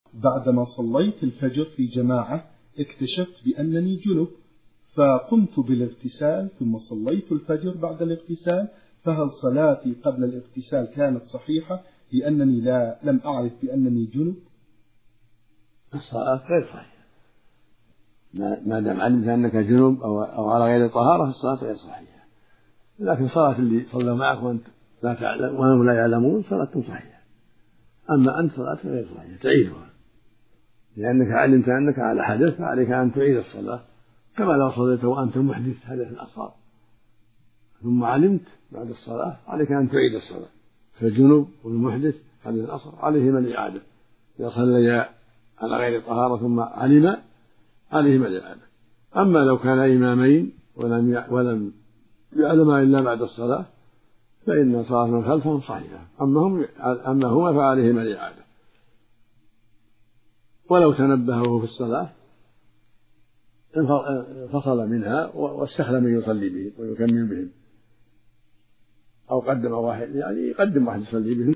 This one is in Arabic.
بعدما صليت الفجر في جماعة اكتشفت بأنني جنب، فقمت بالاغتسال ثم صليت الفجر بعد الاغتسال، فهل صلاتي قبل الاغتسال كانت صحيحة لأنني لم أعرف بأنني جنب؟ الصلاة غير صحيحة ما دام علمت أنك جنب أو على غير طهارة، الصلاة غير صحيحة. لكن صلاة اللي صلوا معك وأنت لا تعلم وهم لا يعلمون صلاة صحيحة، أما أنت صلاة غير صحيحة تعيدها، لأنك علمت أنك على حدث فعليك أن تعيد الصلاة، كما لو صليت وأنت محدث حدث أصغر ثم علمت بعد الصلاة عليك أن تعيد الصلاة. فالجنوب والمحدث حدث أصغر عليهما الإعادة، إذا صليا على غير طهارة ثم علم عليهما الإعادة. أما لو كان إمامين ولم يعلما إلا بعد الصلاة فإن صلاة من خلفهم صحيحة، أما هما فعليهما الإعادة. ولو تنبهوا في الصلاة انفصل منها واستخلم من يصلي بهم ويكمل بهم، أو قدم واحد، يعني يقدم واحد يصلي بهم